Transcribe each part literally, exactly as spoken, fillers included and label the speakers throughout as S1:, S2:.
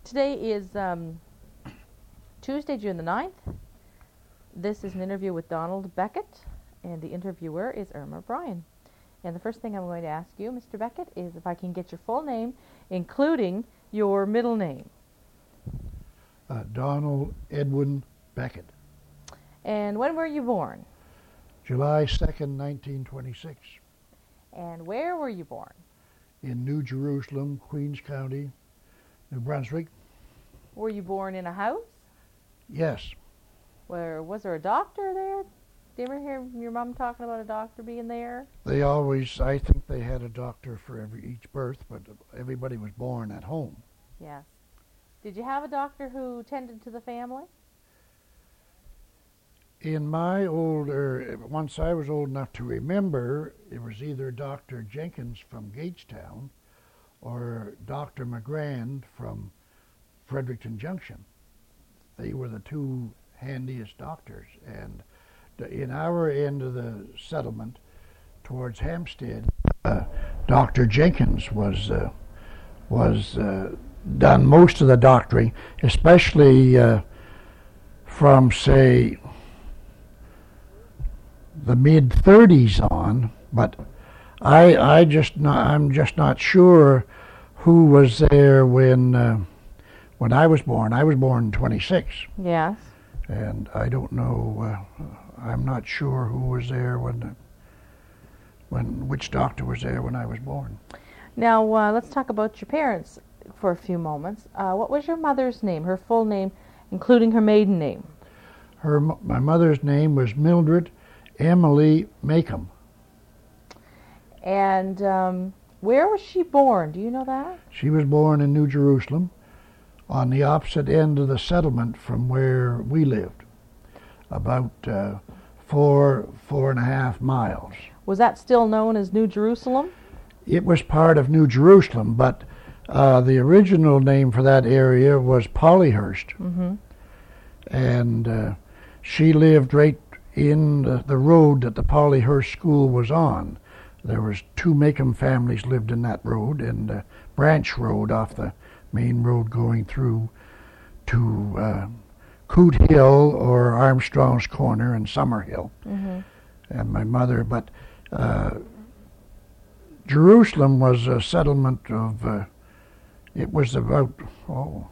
S1: Today is um, Tuesday, June the ninth. This is an interview with Donald Beckett, and the interviewer is Irma Bryan. And the first thing I'm going to ask you, Mister Beckett, is if I can get your full name, including your middle name.
S2: Uh, Donald Edwin Beckett.
S1: And when were you born?
S2: July second, nineteen twenty-six.
S1: And where were you born?
S2: In New Jerusalem, Queens County, New Brunswick.
S1: Were you born in a house?
S2: Yes.
S1: Where was there a doctor there? Did you ever hear your mom talking about a doctor being there?
S2: They always, I think they had a doctor for every each birth, but everybody was born at home.
S1: Yes. Did you have a doctor who tended to the family?
S2: In my older, once I was old enough to remember, it was either Doctor Jenkins from Gagestown or Doctor McGrand from Fredericton Junction. They were the two handiest doctors. And in our end of the settlement, towards Hampstead, uh, Doctor Jenkins was uh, was uh, done most of the doctoring, especially uh, from, say, the mid thirties on, but I I just not I'm just not sure who was there when uh, when I was born. I was born in twenty-six.
S1: Yes.
S2: And I don't know. Uh, I'm not sure who was there when uh, when which doctor was there when I was born.
S1: Now uh, let's talk about your parents for a few moments. Uh, what was your mother's name? Her full name, including her maiden name.
S2: Her my mother's name was Mildred Emily Macomb.
S1: And um, where was she born? Do you know that?
S2: She was born in New Jerusalem, on the opposite end of the settlement from where we lived, about uh, four, four and a half miles.
S1: Was that still known as New Jerusalem?
S2: It was part of New Jerusalem, but uh, the original name for that area was Pollyhurst.
S1: Mm-hmm.
S2: And uh, she lived right in the, the road that the Pollyhurst School was on. There was two Macomb families lived in that road, and uh, Branch Road off the main road going through to uh, Coot Hill or Armstrong's Corner and Summerhill.
S1: Mm-hmm.
S2: And my mother, but uh, Jerusalem was a settlement of, uh, it was about, oh,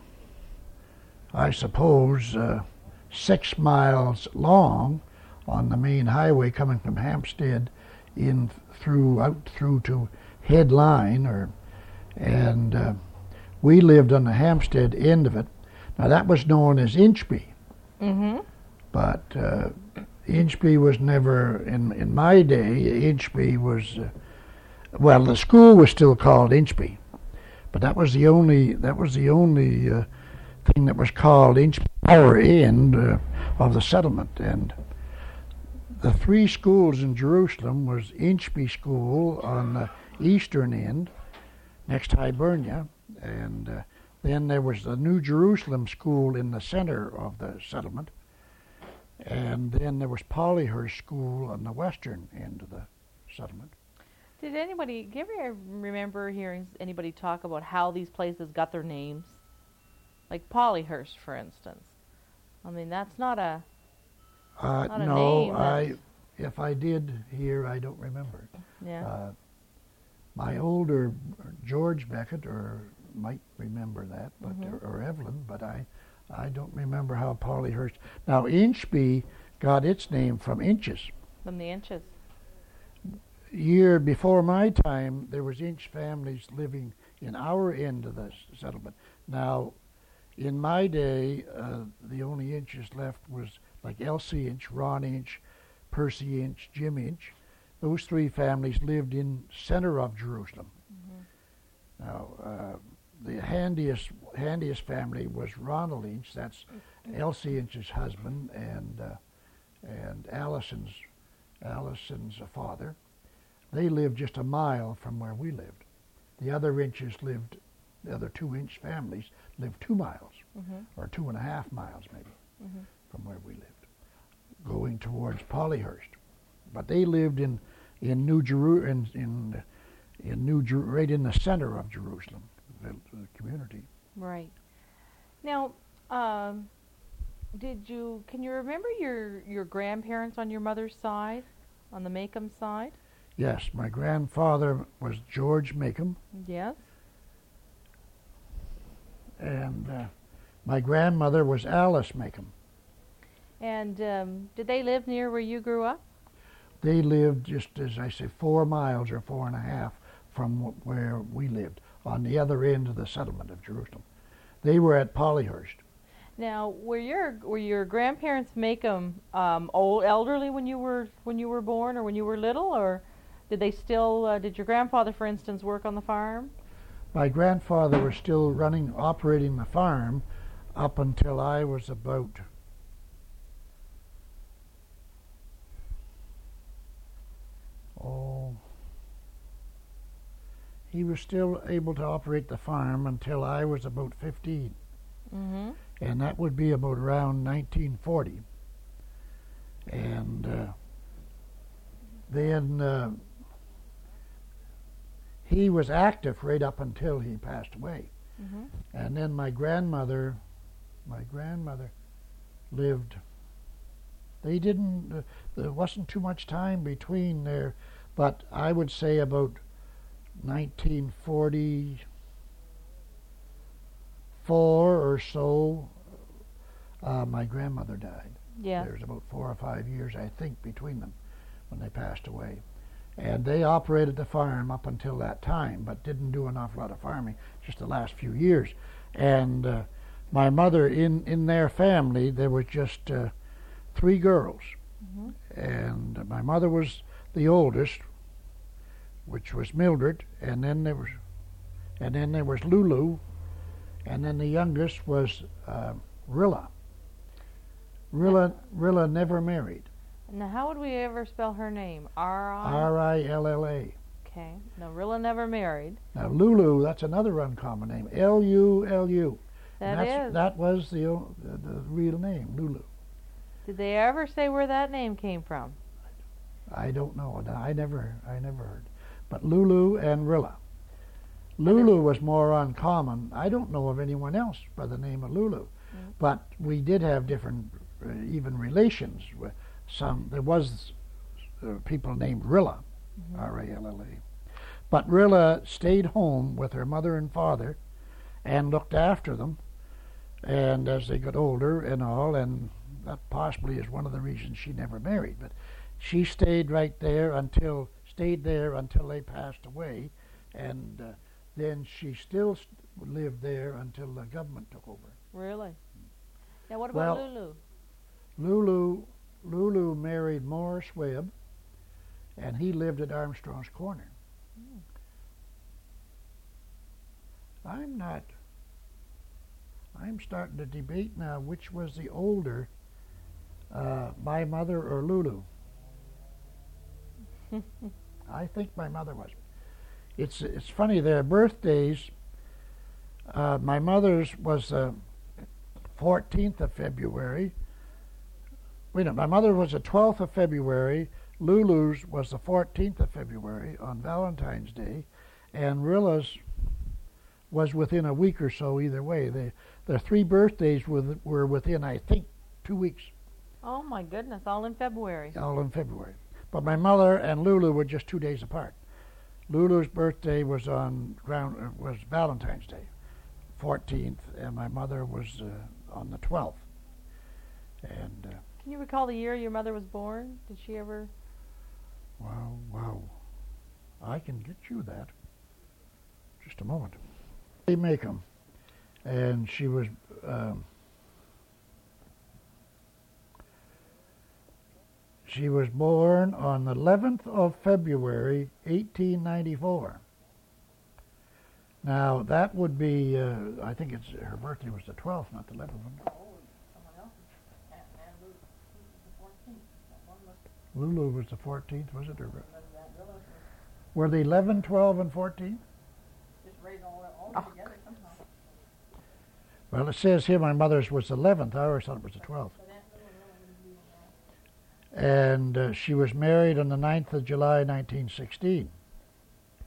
S2: I suppose, uh, six miles long on the main highway coming from Hampstead in through out through to Headline, or and uh, we lived on the Hampstead end of it. Now that was known as Inchby,
S1: Mm-hmm.
S2: but uh, Inchby was never in in my day. Inchby was uh, well, the school was still called Inchby, but that was the only that was the only uh, thing that was called Inchby, our end uh, of the settlement. And the three schools in Jerusalem was Inchby School on the eastern end, next to Hibernia, and uh, then there was the New Jerusalem School in the center of the settlement, and then there was Pollyhurst School on the western end of the settlement.
S1: Did anybody, do you ever remember hearing anybody talk about how these places got their names? Like Pollyhurst, for instance. I mean, that's not a...
S2: Uh,
S1: Not a
S2: no,
S1: name,
S2: I, if I did hear, I don't remember.
S1: Yeah.
S2: Uh, my older George Beckett, or might remember that, but
S1: Mhm.
S2: or, or Evelyn, but I, I don't remember how Pollyhurst. Now Inchby got its name from inches.
S1: From the inches.
S2: Year before my time, there was Inch families living in our end of the s- settlement. Now, in my day, uh, the only Inches left was like Elsie Inch, Ron Inch, Percy Inch, Jim Inch. Those three families lived in center of Jerusalem.
S1: Mm-hmm.
S2: Now, uh, the handiest handiest family was Ronald Inch. That's Elsie Inch's husband and uh, and Allison's Allison's father. They lived just a mile from where we lived. The other Inches lived, the other two Inch families lived two miles,
S1: Mm-hmm.
S2: or two and a half miles maybe,
S1: Mm-hmm.
S2: from where we lived, going towards Pollyhurst. But they lived in in New Jeru in in, in New Jer- right in the center of Jerusalem, the, the community.
S1: Right. Now, um, did you, can you remember your, your grandparents on your mother's side, on the Macomb side?
S2: Yes, my grandfather was George Macomb,
S1: Yes.
S2: and uh, my grandmother was Alice Macomb.
S1: And um, did they live near where you grew up?
S2: They lived just, as I say, four miles or four and a half from wh- where we lived, on the other end of the settlement of Jerusalem. They were at Polyhurst.
S1: Now, were your were your grandparents Macomb um, old elderly when you were when you were born or when you were little, or did they still uh, did your grandfather, for instance, work on the farm?
S2: My grandfather was still running, operating the farm up until I was about oh, he was still able to operate the farm until I was about fifteen.
S1: Mm-hmm.
S2: And that would be about around nineteen forty. And uh, then uh, he was active right up until he passed away.
S1: Mm-hmm.
S2: And then my grandmother, my grandmother lived, they didn't, uh, there wasn't too much time between there, but I would say about nineteen forty-four or so, uh, my grandmother died.
S1: Yeah.
S2: There's about four or five years, I think, between them when they passed away. And they operated the farm up until that time, but didn't do an awful lot of farming, just the last few years. And uh, my mother, in, in their family, there was just uh, three girls.
S1: Mm-hmm.
S2: And my mother was the oldest, which was Mildred, and then there was, and then there was Lulu, and then the youngest was uh, Rilla. Rilla, Rilla never married.
S1: Now, how would we ever spell her name? R I.
S2: R I L L A.
S1: Okay. Now, Rilla never married.
S2: Now Lulu, that's another uncommon name. L U L U.
S1: That
S2: And that's,
S1: is.
S2: That was the, o- the the real name, Lulu.
S1: Did they ever say where that name came from?
S2: I don't know. I never I never heard. But Lulu and Rilla. Lulu was more uncommon. I don't know of anyone else by the name of Lulu.
S1: Mm.
S2: But we did have different, uh, even relations. With some there was uh, people named Rilla,
S1: Mm-hmm.
S2: R A L L A. But Rilla stayed home with her mother and father, and looked after them. And as they got older and all, and that possibly is one of the reasons she never married. But she stayed right there until stayed there until they passed away, and uh, then she still st- lived there until the government took over.
S1: Really? Now, what about
S2: Well,
S1: Lulu?
S2: Lulu, Lulu married Morris Webb, and he lived at Armstrong's Corner.
S1: Mm.
S2: I'm not. I'm starting to debate now which was the older, uh, my mother or Lulu. I think my mother was. It's it's funny, their birthdays. Uh, my mother's was the fourteenth of February. Wait a minute, my mother was the twelfth of February. Lulu's was the fourteenth of February on Valentine's Day, and Rilla's was within a week or so either way. They, their three birthdays were, were within, I think, two weeks,
S1: Oh my goodness! All in February.
S2: all in February. But my mother and Lulu were just two days apart. Lulu's birthday was on ground uh, was Valentine's Day, fourteenth, and my mother was uh, on the twelfth. And uh,
S1: Can you recall the year your mother was born? Did she ever?
S2: wow, wow, I can get you that. Just a moment. They make 'em, and she was. Um, She was born on the eleventh of February, eighteen ninety-four. Now, that would be, uh, I think it's her birthday was the twelfth, not the eleventh. Lulu was the fourteenth, was it? Or, were they eleven, twelve, and fourteen?
S1: Oh.
S2: Well, it says here my mother's was the eleventh. I always thought it was the twelfth. And uh, she was married on the ninth of July, nineteen sixteen.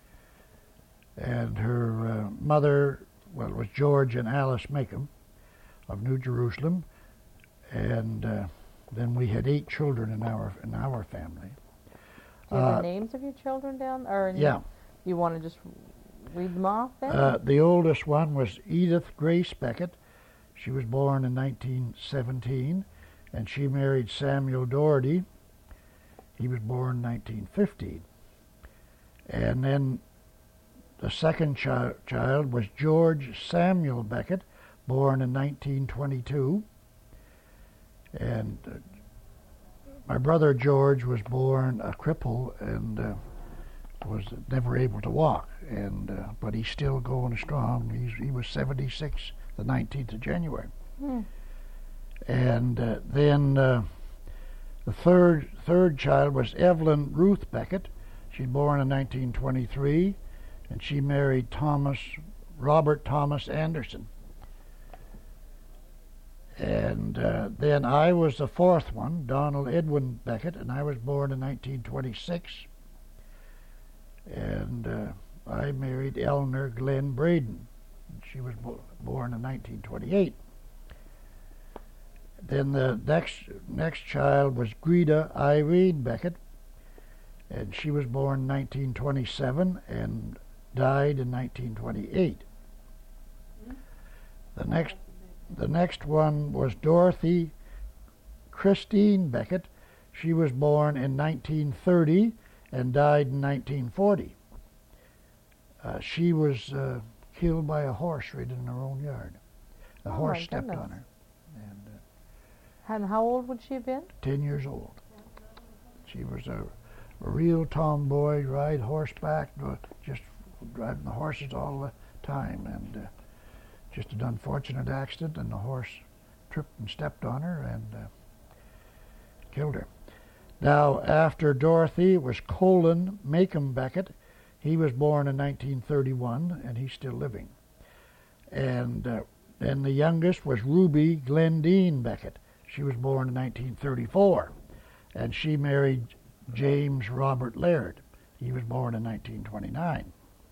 S2: And her uh, mother, well, it was George and Alice Macomb. of New Jerusalem, and uh, then we had eight children in our in our family.
S1: Do you have
S2: Uh,
S1: the names of your children down? Or
S2: Yeah.
S1: You want to just read them off then?
S2: Uh, the oldest one was Edith Grace Beckett. She was born in nineteen seventeen, and she married Samuel Doherty. He was born nineteen fifteen. And then the second chi- child was George Samuel Beckett, born in nineteen twenty-two. And uh, my brother George was born a cripple and uh, was never able to walk, and uh, but he's still going strong. He's, he was seventy-six the nineteenth of January.
S1: Hmm.
S2: And uh, then uh, the third third child was Evelyn Ruth Beckett. She's born in nineteen twenty-three, and she married Thomas Robert Thomas Anderson. And uh, then I was the fourth one, Donald Edwin Beckett, and I was born in nineteen twenty-six. And uh, I married Eleanor Glenn Braden. She was bo- born in nineteen twenty-eight. Then the next next child was Greta Irene Beckett, and she was born in nineteen twenty-seven and died in nineteen twenty-eight. The next the next one was Dorothy Christine Beckett. She was born in nineteen thirty and died in nineteen forty. Uh, she was uh, killed by a horse right in her own yard. A
S1: Oh,
S2: horse
S1: my
S2: stepped
S1: goodness.
S2: on her. And uh,
S1: And how old would she have been?
S2: ten years old. She was a, a real tomboy, ride horseback, uh, just driving the horses all the time. And uh, just an unfortunate accident, and the horse tripped and stepped on her and uh, killed her. Now, after Dorothy, it was Colin Macomb Beckett. He was born in nineteen thirty-one, and he's still living. And uh, then the youngest was Ruby Glendine Beckett. She was born in nineteen thirty-four, and she married James Robert Laird. He was born in nineteen twenty-nine.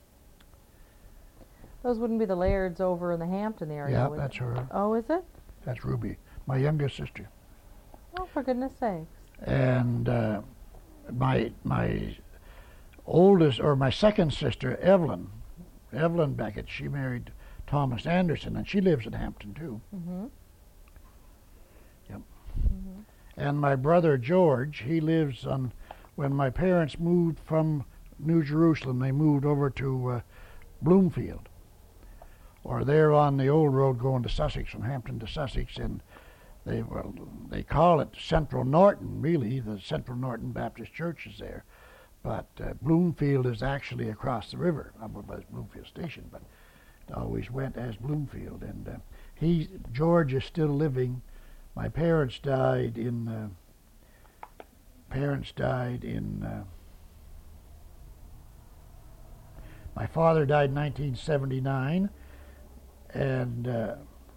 S1: Those wouldn't be the Lairds over in the Hampton area,
S2: Yeah,
S1: would
S2: that's
S1: it?
S2: her.
S1: Oh, is it?
S2: That's Ruby, my youngest sister.
S1: Oh, for goodness sakes.
S2: And uh, my my oldest, or my second sister, Evelyn, Evelyn Beckett, she married Thomas Anderson, and she lives in Hampton too.
S1: Mm-hmm.
S2: Yep.
S1: Mm-hmm.
S2: And my brother George, he lives on. When my parents moved from New Jerusalem, they moved over to uh, Bloomfield, or they're on the old road going to Sussex, from Hampton to Sussex, and they well they call it Central Norton. Really, the Central Norton Baptist Church is there, but uh, Bloomfield is actually across the river, up by Bloomfield Station. But it always went as Bloomfield, and uh, he George is still living. My parents died in. Uh, parents died in. Uh, my father died in nineteen seventy-nine, and. Uh,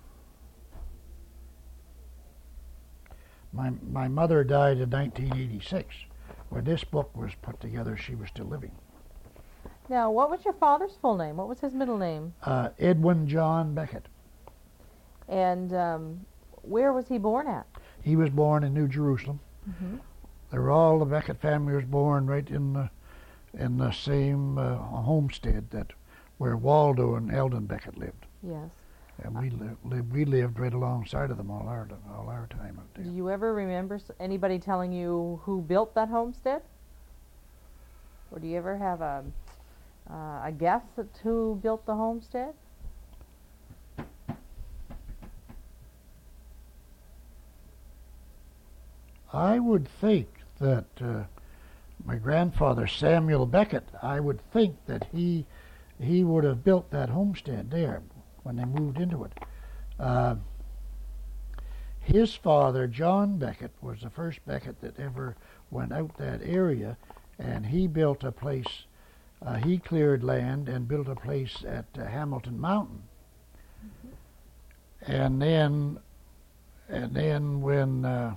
S2: My my mother died in nineteen eighty-six. When this book was put together, she was still living.
S1: Now, what was your father's full name? What was his middle name?
S2: Uh, Edwin John Beckett.
S1: And um, where was he born at?
S2: He was born in New Jerusalem.
S1: Mm-hmm.
S2: They were all the Beckett family was born right in the in the same uh, homestead that where Waldo and Eldon Beckett lived,
S1: Yes.
S2: and we lived li- we lived right alongside of them all our all our time up
S1: Do
S2: there.
S1: you ever remember s- anybody telling you who built that homestead? Or do you ever have a uh, a guess at who built the homestead?
S2: I would think that uh, my grandfather Samuel Beckett, I would think that he he would have built that homestead there when they moved into it. Uh, his father, John Beckett, was the first Beckett that ever went out that area, and he built a place. Uh, he cleared land and built a place at uh, Hamilton Mountain. Mm-hmm. And then, and then when. Uh,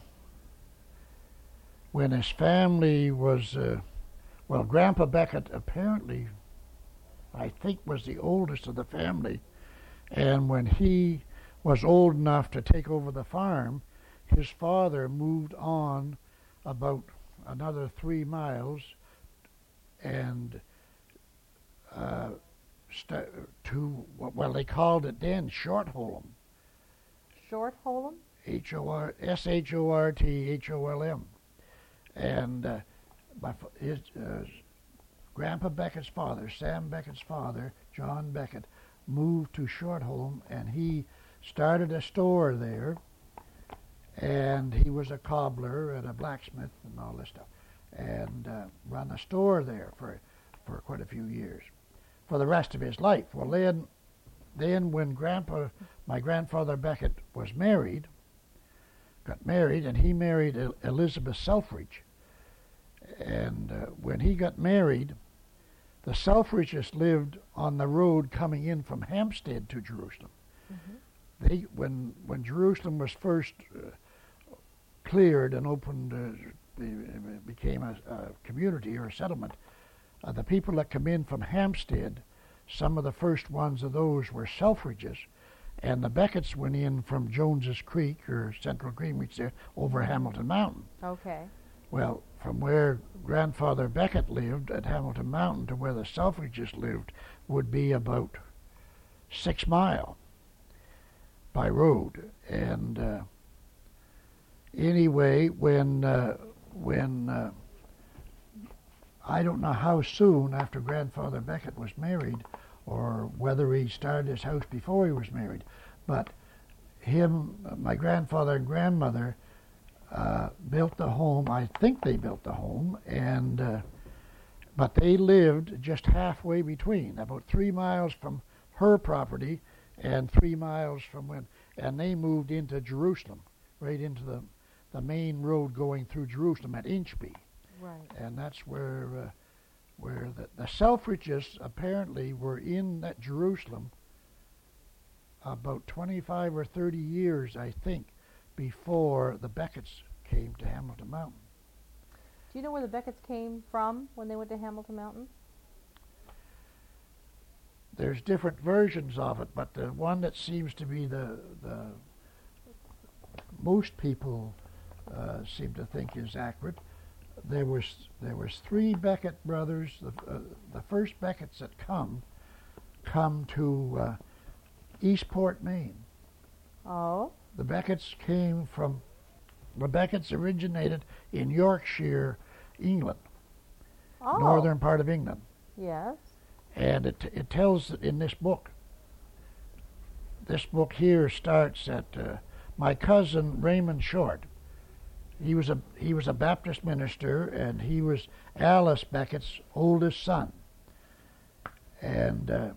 S2: When his family was, uh, well, Grandpa Beckett apparently, I think, was the oldest of the family. And when he was old enough to take over the farm, his father moved on about another three miles and uh, st- to, well, they called it then Short Holm.
S1: Short Holm?
S2: H O R S H O R T H O L M. And uh, my, his uh, Grandpa Beckett's father, Sam Beckett's father, John Beckett, moved to Short Holm, and he started a store there, and he was a cobbler and a blacksmith and all this stuff, and uh, run a store there for for quite a few years, for the rest of his life. Well, then, then when Grandpa, my grandfather Beckett was married, got married, and he married El- Elizabeth Selfridge, and uh, when he got married, the Selfridges lived on the road coming in from Hampstead to Jerusalem. Mm-hmm. They, when when Jerusalem was first uh, cleared and opened, uh, it became a, a community or a settlement, uh, the people that come in from Hampstead, some of the first ones of those were Selfridges, and the Becketts went in from Jones's Creek or Central Greenwich there over Hamilton Mountain.
S1: Okay.
S2: Well, from where Grandfather Beckett lived at Hamilton Mountain to where the Selfridges lived would be about six mile by road. And uh, anyway, when uh, when uh, I don't know how soon after Grandfather Beckett was married, or whether he started his house before he was married, but him, my grandfather and grandmother, Uh, built the home. I think they built the home, and uh, but they lived just halfway between, about three miles from her property and three miles from when, and they moved into Jerusalem, right into the the main road going through Jerusalem at Inchby.
S1: Right.
S2: And that's where uh, where the, the Selfridges apparently were in that Jerusalem about twenty-five or thirty years, I think, before the Becketts came to Hamilton Mountain.
S1: Do you know where the Becketts came from when they went to Hamilton Mountain?
S2: There's different versions of it, but the one that seems to be the the most people uh, seem to think is accurate. There was there was three Beckett brothers. The uh, the first Becketts that come come to uh, Eastport, Maine.
S1: Oh.
S2: The Becketts came from, the Becketts originated in Yorkshire, England,
S1: Oh.
S2: northern part of England.
S1: Yes.
S2: And it it tells it in this book. This book here starts at uh, my cousin Raymond Short. He was a he was a Baptist minister, and he was Alice Beckett's oldest son. And uh,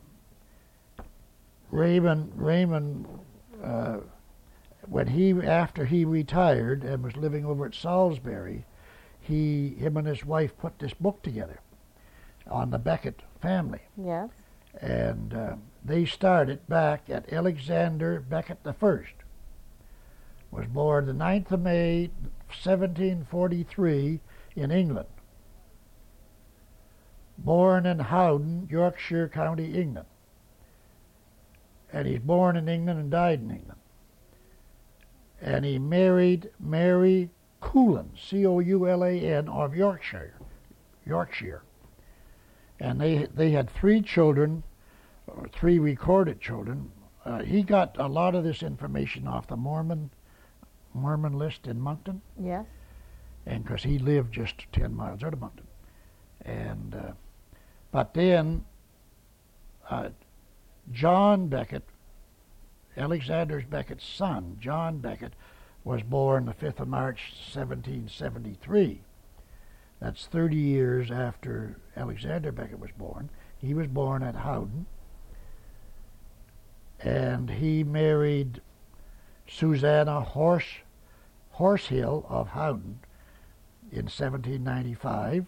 S2: Raymond Raymond. Uh, When he, after he retired and was living over at Salisbury, he, him and his wife put this book together on the Beckett family.
S1: Yes.
S2: And uh, they started back at Alexander Beckett the First. Was born the ninth of May, seventeen forty-three, in England. Born in Howden, Yorkshire County, England. And he's born in England and died in England. And he married Mary Coolan, C O U L A N, of Yorkshire, Yorkshire. And they they had three children, or three recorded children. Uh, he got a lot of this information off the Mormon Mormon list in Moncton.
S1: Yes.
S2: And because he lived just ten miles out of Moncton. And uh, but then uh, John Beckett, Alexander Beckett's son, John Beckett, was born the fifth of March, seventeen seventy-three. That's thirty years after Alexander Beckett was born. He was born at Howden, and he married Susanna Horse, Horsehill of Howden in seventeen ninety-five.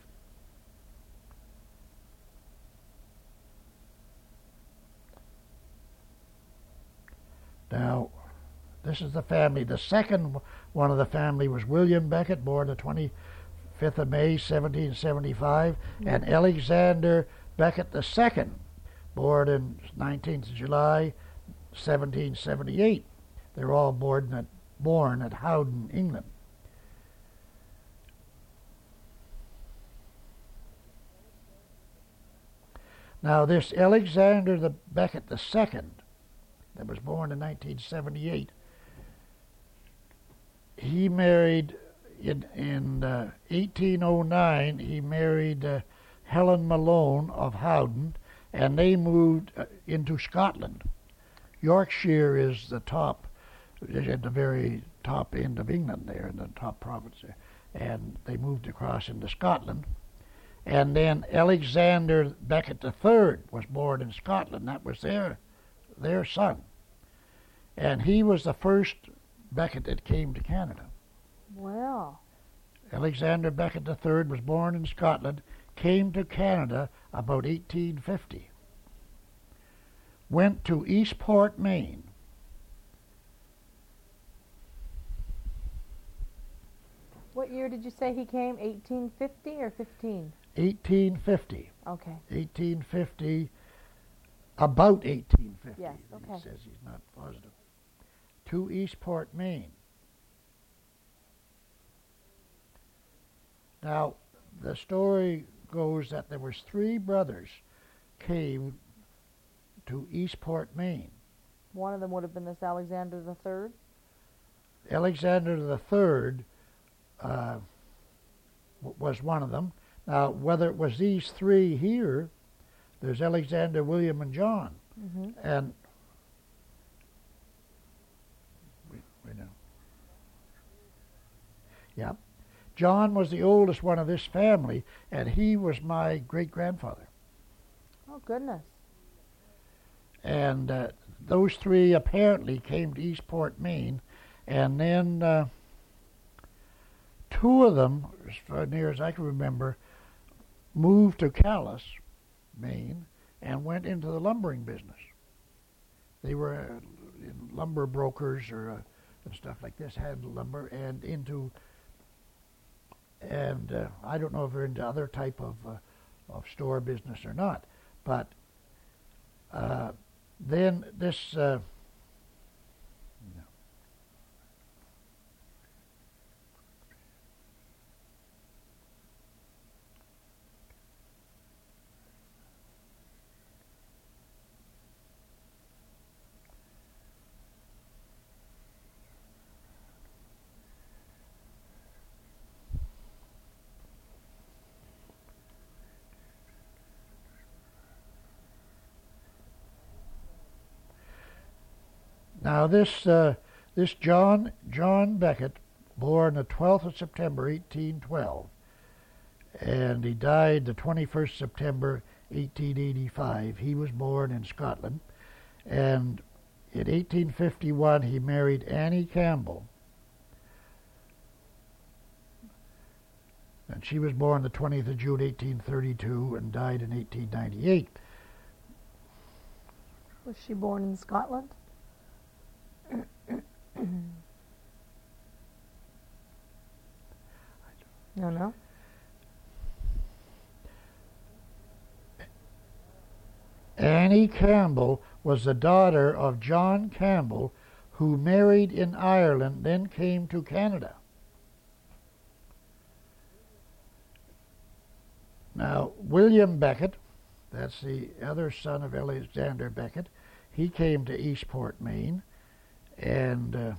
S2: Now, this is the family. The second one of the family was William Beckett, born the twenty-fifth of May, seventeen seventy-five, mm-hmm. and Alexander Beckett the Second, born in nineteenth of July, seventeen seventy-eight. They were all born at, born at Howden, England. Now this Alexander the Becket the Second, that was born in nineteen seventy-eight, he married in, in uh, eighteen oh nine, he married uh, Helen Malone of Howden, and they moved uh, into Scotland. Yorkshire is the top, at the very top end of England there, in the top province there. And they moved across into Scotland. And then Alexander Becket the Third was born in Scotland. That was their, their son. And he was the first Becket that came to Canada.
S1: Wow.
S2: Alexander Becket the Third was born in Scotland, came to Canada about eighteen fifty. Went to Eastport, Maine.
S1: What year did you say he came? eighteen fifty or fifteen?
S2: eighteen fifty.
S1: Okay.
S2: eighteen fifty, about eighteen fifty.
S1: Yes, okay.
S2: He says he's not positive. To Eastport, Maine. Now, the story goes that there was three brothers came to Eastport, Maine.
S1: One of them would have been this Alexander the Third?
S2: Alexander the Third uh, w- was one of them. Now, whether it was these three here, there's Alexander, William, and John.
S1: Mm-hmm.
S2: And we, we know. Yeah. John was the oldest one of this family, and he was my great-grandfather.
S1: Oh, goodness.
S2: And uh, those three apparently came to Eastport, Maine, and then uh, two of them, as far near as I can remember, moved to Calais, Maine, and went into the lumbering business. They were uh, lumber brokers or uh, and stuff like this, had lumber, and into, and uh, I don't know if they're into other type of uh, of store business or not, but uh, then this. Uh, Now this uh, this John John Becket, born the twelfth of September, eighteen twelve, and he died the twenty-first of September, eighteen eighty-five. He was born in Scotland, and in eighteen fifty-one he married Annie Campbell, and she was born the twentieth of June, eighteen thirty-two, and died in eighteen ninety-eight.
S3: Was she born in Scotland?
S1: No, no.
S2: Annie Campbell was the daughter of John Campbell, who married in Ireland, then came to Canada. Now, William Becket, that's the other son of Alexander Becket, he came to Eastport, Maine, and uh,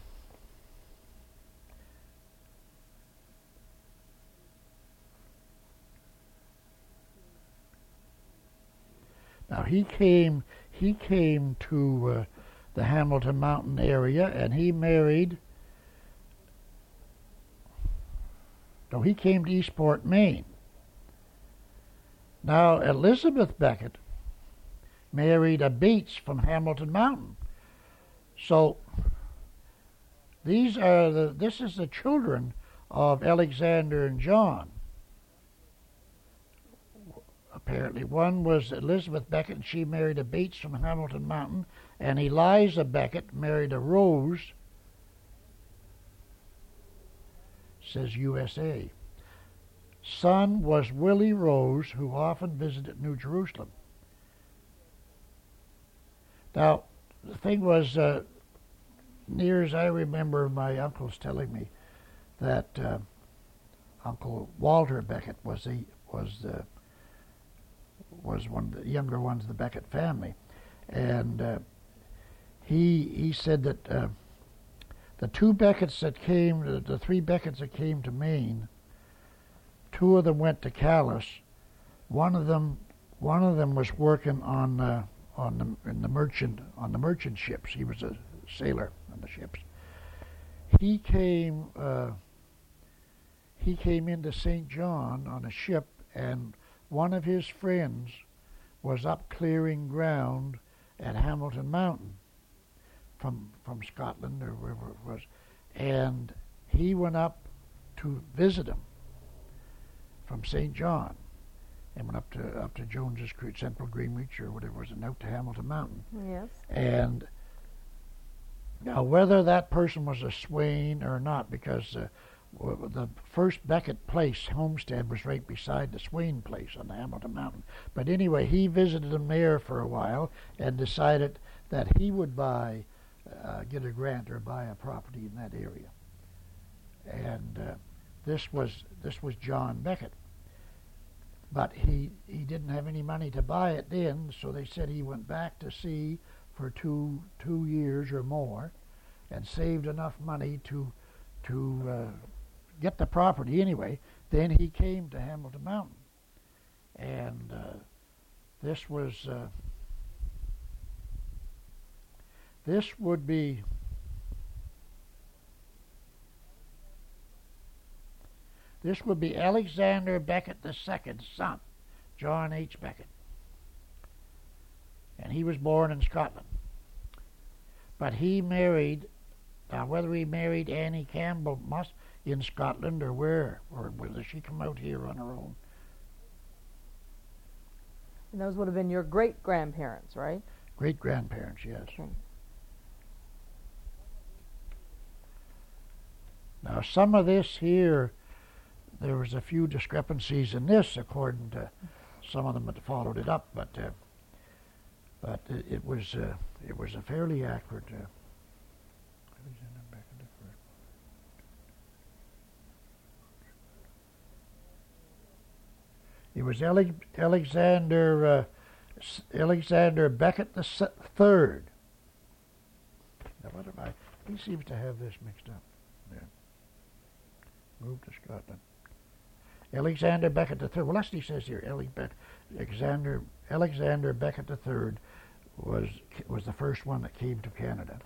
S2: now he came he came to uh, the Hamilton Mountain area, and he married. No, he came to Eastport, Maine. Now Elizabeth Becket married a Bates from Hamilton Mountain. So these are the this is the children of Alexander and John. Apparently, one was Elizabeth Becket, and she married a Bates from Hamilton Mountain, and Eliza Becket married a Rose. Says U S A. Son was Willie Rose, who often visited New Jerusalem. Now, the thing was, uh, near as I remember my uncles telling me that uh, Uncle Walter Beckett was the was the was one of the younger ones of the Beckett family, and uh, he he said that uh, the two Becketts that came, the, the three Becketts that came to Maine, two of them went to Calais. One of them one of them was working on uh, on the in the merchant on the merchant ships. He was a sailor on the ships. He came uh, he came into Saint John on a ship, and one of his friends was up clearing ground at Hamilton Mountain from from Scotland or wherever it was, and he went up to visit him from Saint John, and went up to up to Jones's Creek, Central Greenwich or whatever it was, and out to Hamilton Mountain.
S1: Yes.
S2: And now whether that person was a Swain or not, because uh, w- the first Beckett place homestead was right beside the Swain place on the Hamilton Mountain. But anyway, he visited them there for a while and decided that he would buy, uh, get a grant or buy a property in that area. And uh, this was this was John Beckett. But he he didn't have any money to buy it then, so they said he went back to sea for two two years or more, and saved enough money to to uh, get the property anyway. Then he came to Hamilton Mountain, and uh, this was uh, this would be this would be Alexander Beckett the Second's son, John H. Beckett. And he was born in Scotland. But he married, now whether he married Annie Campbell must in Scotland or where, or whether she come out here on her own.
S1: And those would have been your great-grandparents, right?
S2: Great-grandparents, yes.
S1: Okay.
S2: Now some of this here, there was a few discrepancies in this according to some of them that followed it up, but uh, but it, it was uh, it was a fairly accurate. Uh, it was Ale- Alexander uh, S- Alexander Beckett the se- Third. Now what am I? He seems to have this mixed up. Yeah. Moved to Scotland. Alexander Beckett the Third. Well, that's what he says here. Alexander Alexander Beckett the Third was was the first one that came to Canada.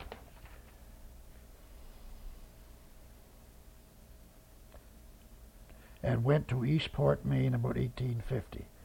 S2: And went to Eastport, Maine about eighteen fifty.